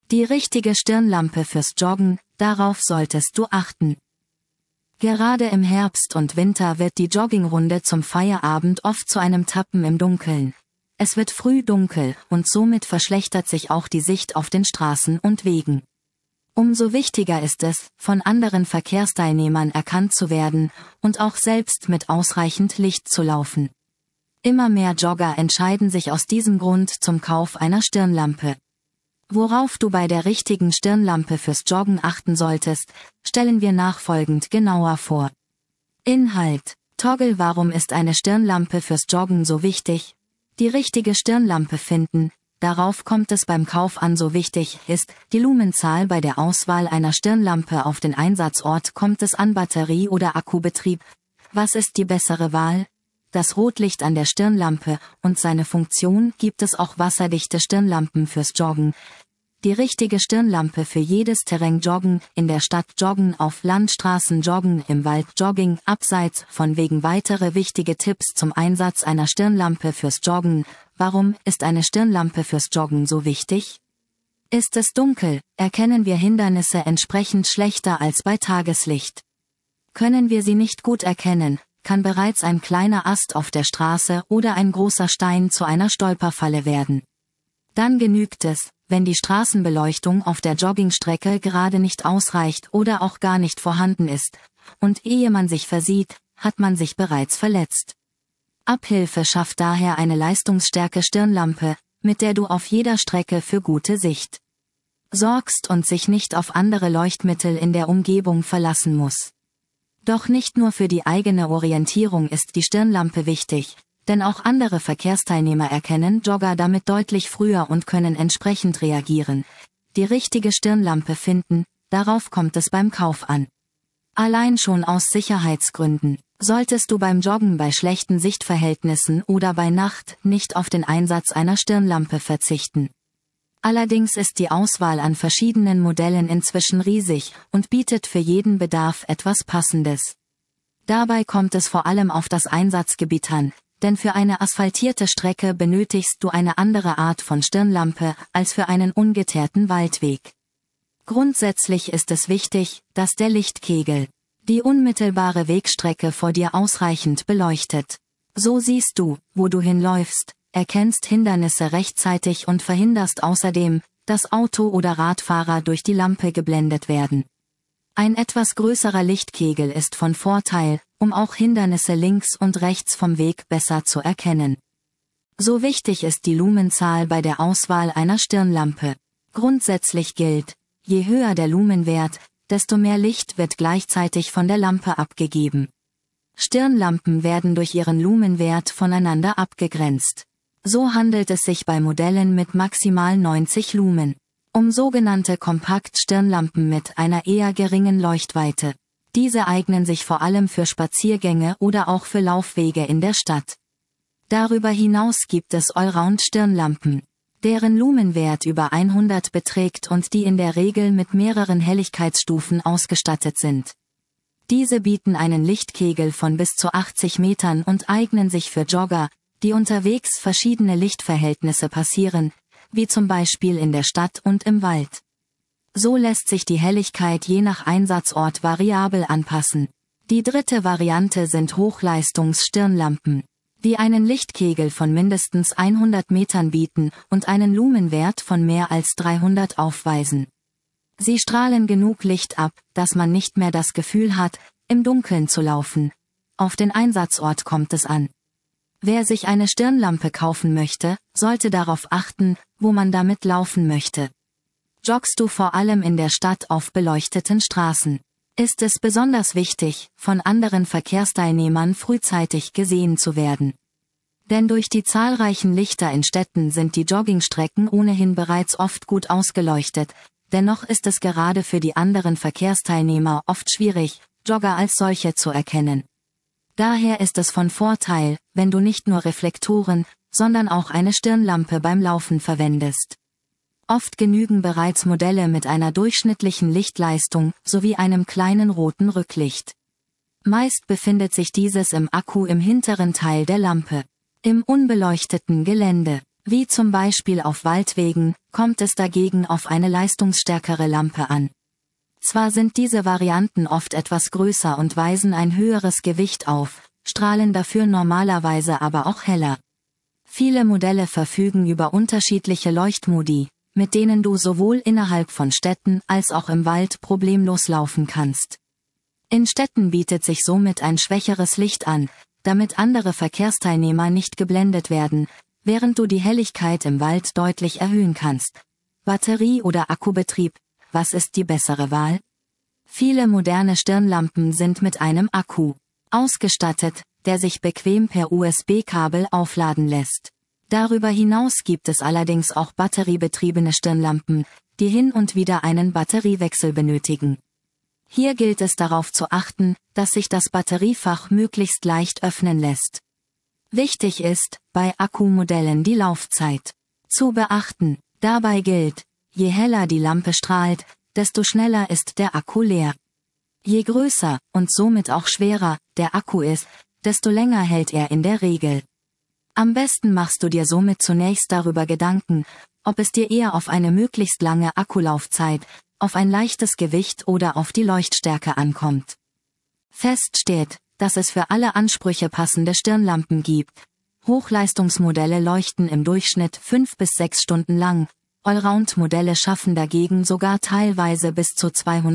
Die richtige Stirnlampe fürs Joggen, darauf solltest du achten. Gerade im Herbst und Winter wird die Joggingrunde zum Feierabend oft zu einem Tappen im Dunkeln. Es wird früh dunkel und somit verschlechtert sich auch die Sicht auf den Straßen und Wegen. Umso wichtiger ist es, von anderen Verkehrsteilnehmern erkannt zu werden und auch selbst mit ausreichend Licht zu laufen. Immer mehr Jogger entscheiden sich aus diesem Grund zum Kauf einer Stirnlampe. Worauf du bei der richtigen Stirnlampe fürs Joggen achten solltest, stellen wir nachfolgend genauer vor. Inhalt: Toggle. Warum ist eine Stirnlampe fürs Joggen so wichtig? Die richtige Stirnlampe finden, darauf kommt es beim Kauf an. So wichtig ist die Lumenzahl bei der Auswahl einer Stirnlampe. Auf den Einsatzort kommt es an. Batterie- oder Akkubetrieb. Was ist die bessere Wahl? Das Rotlicht an der Stirnlampe und seine Funktion. Gibt es auch wasserdichte Stirnlampen fürs Joggen? Die richtige Stirnlampe für jedes Terrain: Joggen, in der Stadt joggen, auf Landstraßen joggen, im Wald Jogging, abseits von Wegen. Weitere wichtige Tipps zum Einsatz einer Stirnlampe fürs Joggen. Warum ist eine Stirnlampe fürs Joggen so wichtig? Ist es dunkel, erkennen wir Hindernisse entsprechend schlechter als bei Tageslicht. Können wir sie nicht gut erkennen, kann bereits ein kleiner Ast auf der Straße oder ein großer Stein zu einer Stolperfalle werden. Dann genügt es, wenn die Straßenbeleuchtung auf der Joggingstrecke gerade nicht ausreicht oder auch gar nicht vorhanden ist, und ehe man sich versieht, hat man sich bereits verletzt. Abhilfe schafft daher eine leistungsstarke Stirnlampe, mit der du auf jeder Strecke für gute Sicht sorgst und sich nicht auf andere Leuchtmittel in der Umgebung verlassen muss. Doch nicht nur für die eigene Orientierung ist die Stirnlampe wichtig, denn auch andere Verkehrsteilnehmer erkennen Jogger damit deutlich früher und können entsprechend reagieren. Die richtige Stirnlampe finden, darauf kommt es beim Kauf an. Allein schon aus Sicherheitsgründen solltest du beim Joggen bei schlechten Sichtverhältnissen oder bei Nacht nicht auf den Einsatz einer Stirnlampe verzichten. Allerdings ist die Auswahl an verschiedenen Modellen inzwischen riesig und bietet für jeden Bedarf etwas Passendes. Dabei kommt es vor allem auf das Einsatzgebiet an, denn für eine asphaltierte Strecke benötigst du eine andere Art von Stirnlampe als für einen ungeteerten Waldweg. Grundsätzlich ist es wichtig, dass der Lichtkegel die unmittelbare Wegstrecke vor dir ausreichend beleuchtet. So siehst du, wo du hinläufst, erkennst Hindernisse rechtzeitig und verhinderst außerdem, dass Auto- oder Radfahrer durch die Lampe geblendet werden. Ein etwas größerer Lichtkegel ist von Vorteil, um auch Hindernisse links und rechts vom Weg besser zu erkennen. So wichtig ist die Lumenzahl bei der Auswahl einer Stirnlampe. Grundsätzlich gilt: Je höher der Lumenwert, desto mehr Licht wird gleichzeitig von der Lampe abgegeben. Stirnlampen werden durch ihren Lumenwert voneinander abgegrenzt. So handelt es sich bei Modellen mit maximal 90 Lumen um sogenannte Kompakt-Stirnlampen mit einer eher geringen Leuchtweite. Diese eignen sich vor allem für Spaziergänge oder auch für Laufwege in der Stadt. Darüber hinaus gibt es Allround-Stirnlampen, deren Lumenwert über 100 beträgt und die in der Regel mit mehreren Helligkeitsstufen ausgestattet sind. Diese bieten einen Lichtkegel von bis zu 80 Metern und eignen sich für Jogger, die unterwegs verschiedene Lichtverhältnisse passieren, wie zum Beispiel in der Stadt und im Wald. So lässt sich die Helligkeit je nach Einsatzort variabel anpassen. Die dritte Variante sind Hochleistungs-Stirnlampen, die einen Lichtkegel von mindestens 100 Metern bieten und einen Lumenwert von mehr als 300 aufweisen. Sie strahlen genug Licht ab, dass man nicht mehr das Gefühl hat, im Dunkeln zu laufen. Auf den Einsatzort kommt es an. Wer sich eine Stirnlampe kaufen möchte, sollte darauf achten, wo man damit laufen möchte. Joggst du vor allem in der Stadt auf beleuchteten Straßen, ist es besonders wichtig, von anderen Verkehrsteilnehmern frühzeitig gesehen zu werden. Denn durch die zahlreichen Lichter in Städten sind die Joggingstrecken ohnehin bereits oft gut ausgeleuchtet, dennoch ist es gerade für die anderen Verkehrsteilnehmer oft schwierig, Jogger als solche zu erkennen. Daher ist es von Vorteil, wenn du nicht nur Reflektoren, sondern auch eine Stirnlampe beim Laufen verwendest. Oft genügen bereits Modelle mit einer durchschnittlichen Lichtleistung sowie einem kleinen roten Rücklicht. Meist befindet sich dieses im Akku im hinteren Teil der Lampe. Im unbeleuchteten Gelände Wie zum Beispiel auf Waldwegen, kommt es dagegen auf eine leistungsstärkere Lampe an. Zwar sind diese Varianten oft etwas größer und weisen ein höheres Gewicht auf, strahlen dafür normalerweise aber auch heller. Viele Modelle verfügen über unterschiedliche Leuchtmodi, mit denen du sowohl innerhalb von Städten als auch im Wald problemlos laufen kannst. In Städten bietet sich somit ein schwächeres Licht an, damit andere Verkehrsteilnehmer nicht geblendet werden, während du die Helligkeit im Wald deutlich erhöhen kannst. Batterie- oder Akkubetrieb, was ist die bessere Wahl? Viele moderne Stirnlampen sind mit einem Akku ausgestattet, der sich bequem per USB-Kabel aufladen lässt. Darüber hinaus gibt es allerdings auch batteriebetriebene Stirnlampen, die hin und wieder einen Batteriewechsel benötigen. Hier gilt es darauf zu achten, dass sich das Batteriefach möglichst leicht öffnen lässt. Wichtig ist, bei Akkumodellen die Laufzeit zu beachten. Dabei gilt, je heller die Lampe strahlt, desto schneller ist der Akku leer. Je größer, und somit auch schwerer, der Akku ist, desto länger hält er in der Regel. Am besten machst du dir somit zunächst darüber Gedanken, ob es dir eher auf eine möglichst lange Akkulaufzeit, auf ein leichtes Gewicht oder auf die Leuchtstärke ankommt. Fest steht, dass es für alle Ansprüche passende Stirnlampen gibt. Hochleistungsmodelle leuchten im Durchschnitt 5 bis 6 Stunden lang, Allround-Modelle schaffen dagegen sogar teilweise bis zu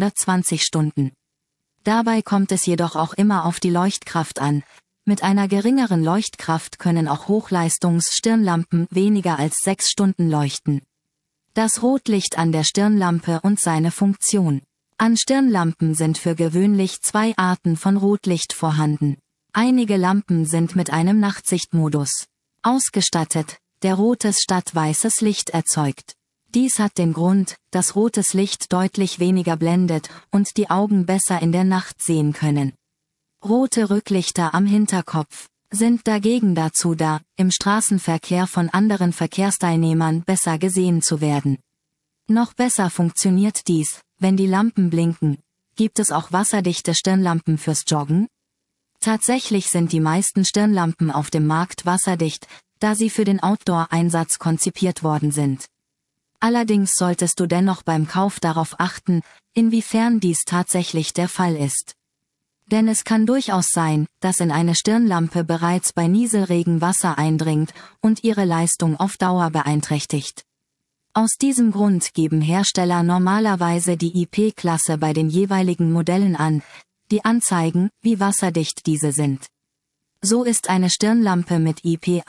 220 Stunden. Dabei kommt es jedoch auch immer auf die Leuchtkraft an. Mit einer geringeren Leuchtkraft können auch Hochleistungs-Stirnlampen weniger als 6 Stunden leuchten. Das Rotlicht an der Stirnlampe und seine Funktion. An Stirnlampen sind für gewöhnlich 2 Arten von Rotlicht vorhanden. Einige Lampen sind mit einem Nachtsichtmodus ausgestattet, der rotes statt weißes Licht erzeugt. Dies hat den Grund, dass rotes Licht deutlich weniger blendet und die Augen besser in der Nacht sehen können. Rote Rücklichter am Hinterkopf sind dagegen dazu da, im Straßenverkehr von anderen Verkehrsteilnehmern besser gesehen zu werden. Noch besser funktioniert dies, wenn die Lampen blinken. Gibt es auch wasserdichte Stirnlampen fürs Joggen? Tatsächlich sind die meisten Stirnlampen auf dem Markt wasserdicht, da sie für den Outdoor-Einsatz konzipiert worden sind. Allerdings solltest du dennoch beim Kauf darauf achten, inwiefern dies tatsächlich der Fall ist. Denn es kann durchaus sein, dass in eine Stirnlampe bereits bei Nieselregen Wasser eindringt und ihre Leistung auf Dauer beeinträchtigt. Aus diesem Grund geben Hersteller normalerweise die IP-Klasse bei den jeweiligen Modellen an, die anzeigen, wie wasserdicht diese sind. So ist eine Stirnlampe mit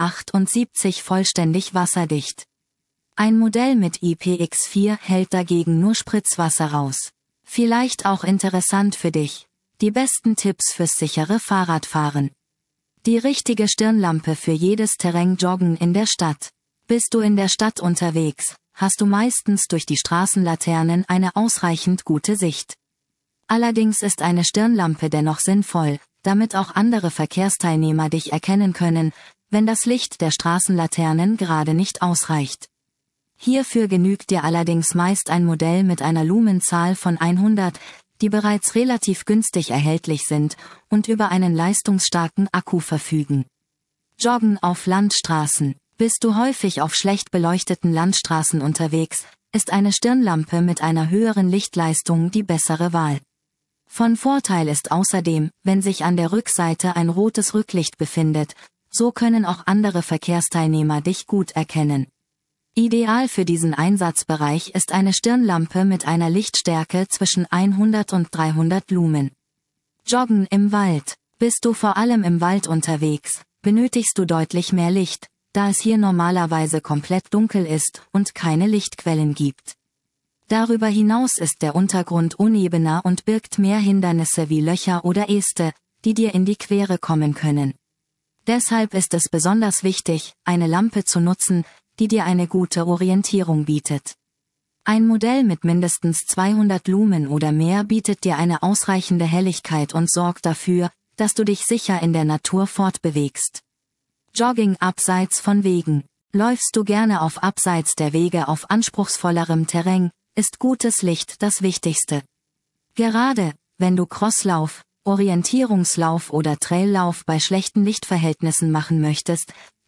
IP78 vollständig wasserdicht. Ein Modell mit IPX4 hält dagegen nur Spritzwasser raus. Vielleicht auch interessant für dich: die besten Tipps fürs sichere Fahrradfahren. Die richtige Stirnlampe für jedes Terrain. Joggen in der Stadt. Bist du in der Stadt unterwegs, hast du meistens durch die Straßenlaternen eine ausreichend gute Sicht. Allerdings ist eine Stirnlampe dennoch sinnvoll, damit auch andere Verkehrsteilnehmer dich erkennen können, wenn das Licht der Straßenlaternen gerade nicht ausreicht. Hierfür genügt dir allerdings meist ein Modell mit einer Lumenzahl von 100, die bereits relativ günstig erhältlich sind und über einen leistungsstarken Akku verfügen. Joggen auf Landstraßen. Bist du häufig auf schlecht beleuchteten Landstraßen unterwegs, ist eine Stirnlampe mit einer höheren Lichtleistung die bessere Wahl. Von Vorteil ist außerdem, wenn sich an der Rückseite ein rotes Rücklicht befindet, so können auch andere Verkehrsteilnehmer dich gut erkennen. Ideal für diesen Einsatzbereich ist eine Stirnlampe mit einer Lichtstärke zwischen 100 und 300 Lumen. Joggen im Wald. Bist du vor allem im Wald unterwegs, benötigst du deutlich mehr Licht, da es hier normalerweise komplett dunkel ist und keine Lichtquellen gibt. Darüber hinaus ist der Untergrund unebener und birgt mehr Hindernisse wie Löcher oder Äste, die dir in die Quere kommen können. Deshalb ist es besonders wichtig, eine Lampe zu nutzen, die dir eine gute Orientierung bietet. Ein Modell mit mindestens 200 Lumen oder mehr bietet dir eine ausreichende Helligkeit und sorgt dafür, dass du dich sicher in der Natur fortbewegst. Jogging abseits von Wegen. Läufst du gerne auf abseits der Wege auf anspruchsvollerem Terrain, ist gutes Licht das Wichtigste. Gerade, wenn du Crosslauf, Orientierungslauf oder Traillauf bei schlechten Lichtverhältnissen machen möchtest,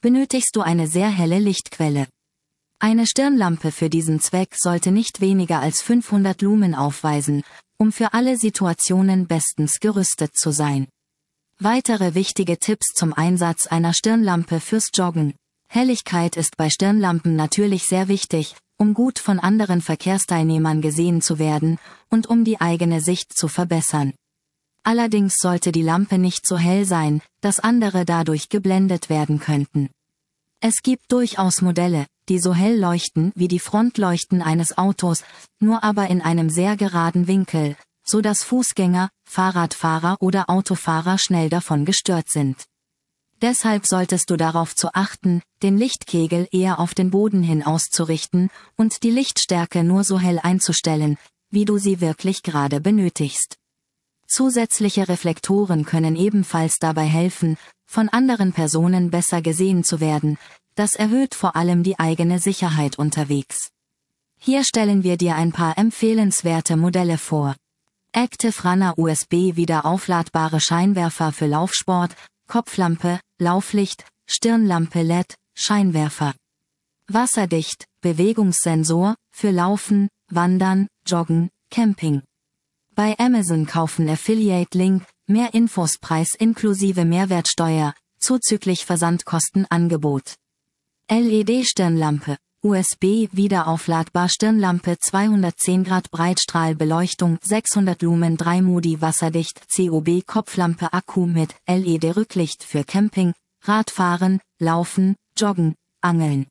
benötigst du eine sehr helle Lichtquelle. Eine Stirnlampe für diesen Zweck sollte nicht weniger als 500 Lumen aufweisen, um für alle Situationen bestens gerüstet zu sein. Weitere wichtige Tipps zum Einsatz einer Stirnlampe fürs Joggen. Helligkeit ist bei Stirnlampen natürlich sehr wichtig, um gut von anderen Verkehrsteilnehmern gesehen zu werden und um die eigene Sicht zu verbessern. Allerdings sollte die Lampe nicht so hell sein, dass andere dadurch geblendet werden könnten. Es gibt durchaus Modelle, die so hell leuchten wie die Frontleuchten eines Autos, nur aber in einem sehr geraden Winkel, so dass Fußgänger, Fahrradfahrer oder Autofahrer schnell davon gestört sind. Deshalb solltest du darauf zu achten, den Lichtkegel eher auf den Boden hin auszurichten und die Lichtstärke nur so hell einzustellen, wie du sie wirklich gerade benötigst. Zusätzliche Reflektoren können ebenfalls dabei helfen, von anderen Personen besser gesehen zu werden. Das erhöht vor allem die eigene Sicherheit unterwegs. Hier stellen wir dir ein paar empfehlenswerte Modelle vor. Active Runner USB wiederaufladbare Scheinwerfer für Laufsport, Kopflampe, Lauflicht, Stirnlampe LED, Scheinwerfer. Wasserdicht, Bewegungssensor, für Laufen, Wandern, Joggen, Camping. Bei Amazon kaufen Affiliate Link, mehr Infos Preis inklusive Mehrwertsteuer, zuzüglich Versandkostenangebot. LED-Stirnlampe, USB wiederaufladbar Stirnlampe 210 Grad Breitstrahlbeleuchtung 600 Lumen 3 Modi wasserdicht COB Kopflampe Akku mit LED-Rücklicht für Camping, Radfahren, Laufen, Joggen, Angeln.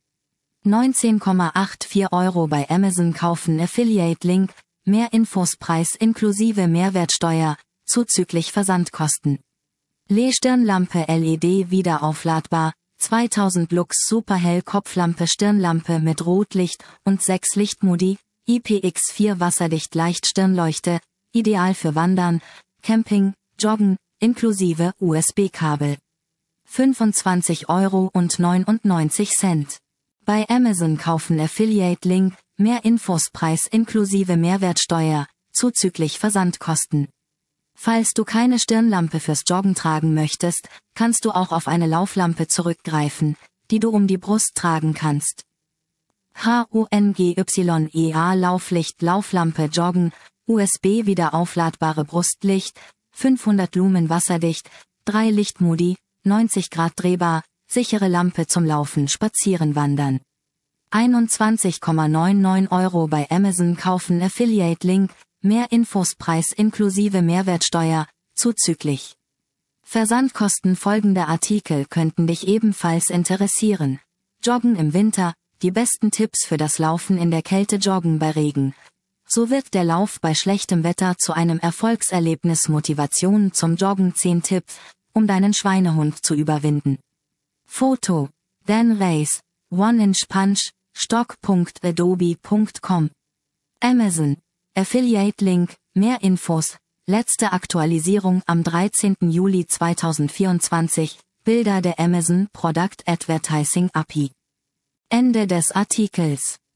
19,84 € bei Amazon kaufen Affiliate Link, mehr Infos Preis inklusive Mehrwertsteuer, zuzüglich Versandkosten. Stirnlampe LED wiederaufladbar, 2000 Lux Superhell Kopflampe Stirnlampe mit Rotlicht und 6 Lichtmodi, IPX4 wasserdicht Leicht-Stirnleuchte, ideal für Wandern, Camping, Joggen, inklusive USB-Kabel. 25,99 €. Bei Amazon kaufen Affiliate Link, mehr Infos Preis inklusive Mehrwertsteuer, zuzüglich Versandkosten. Falls du keine Stirnlampe fürs Joggen tragen möchtest, kannst du auch auf eine Lauflampe zurückgreifen, die du um die Brust tragen kannst. HUNGYEA Lauflicht Lauflampe Joggen, USB wiederaufladbare Brustlicht, 500 Lumen wasserdicht, 3 Lichtmodi, 90 Grad drehbar, sichere Lampe zum Laufen Spazieren wandern. 21,99 € bei Amazon kaufen Affiliate Link, mehr Infos Preis inklusive Mehrwertsteuer, zuzüglich. Versandkosten. Folgende Artikel könnten dich ebenfalls interessieren. Joggen im Winter, die besten Tipps für das Laufen in der Kälte. Joggen bei Regen. So wird der Lauf bei schlechtem Wetter zu einem Erfolgserlebnis. Motivation zum Joggen. 10 Tipps, um deinen Schweinehund zu überwinden. Foto: Dan Race, 1-Inch Punch, stock.adobe.com. Amazon. Affiliate Link, mehr Infos, letzte Aktualisierung am 13. Juli 2024, Bilder der Amazon Product Advertising API. Ende des Artikels.